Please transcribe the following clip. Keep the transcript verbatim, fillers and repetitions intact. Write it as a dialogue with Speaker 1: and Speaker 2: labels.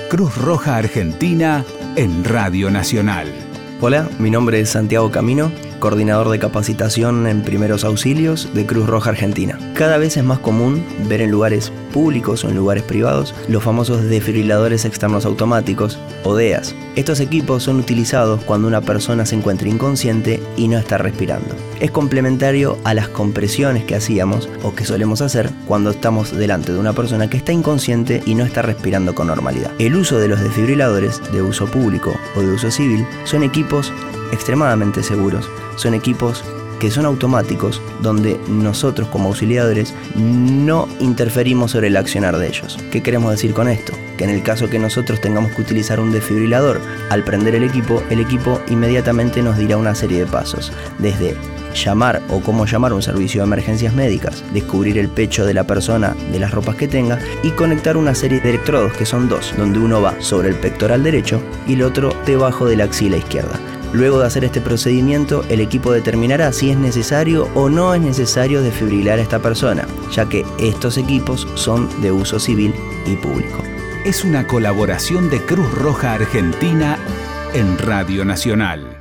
Speaker 1: Cruz Roja Argentina en Radio Nacional.
Speaker 2: Hola, mi nombre es Santiago Camino, coordinador de capacitación en primeros auxilios de Cruz Roja Argentina. Cada vez es más común ver en lugares públicos o en lugares privados los famosos desfibriladores externos automáticos o D E As. Estos equipos son utilizados cuando una persona se encuentra inconsciente y no está respirando. Es complementario a las compresiones que hacíamos o que solemos hacer cuando estamos delante de una persona que está inconsciente y no está respirando con normalidad. El uso de los desfibriladores de uso público o de uso civil son equipos extremadamente seguros. Son equipos que son automáticos, donde nosotros como auxiliadores no interferimos sobre el accionar de ellos. ¿Qué queremos decir con esto? Que en el caso que nosotros tengamos que utilizar un desfibrilador, al prender el equipo, el equipo inmediatamente nos dirá una serie de pasos, desde llamar o cómo llamar a un servicio de emergencias médicas, descubrir el pecho de la persona de las ropas que tenga y conectar una serie de electrodos, que son dos, donde uno va sobre el pectoral derecho y el otro debajo de la axila izquierda. Luego de hacer este procedimiento, el equipo determinará si es necesario o no es necesario desfibrilar a esta persona, ya que estos equipos son de uso civil y público.
Speaker 1: Es una colaboración de Cruz Roja Argentina en Radio Nacional.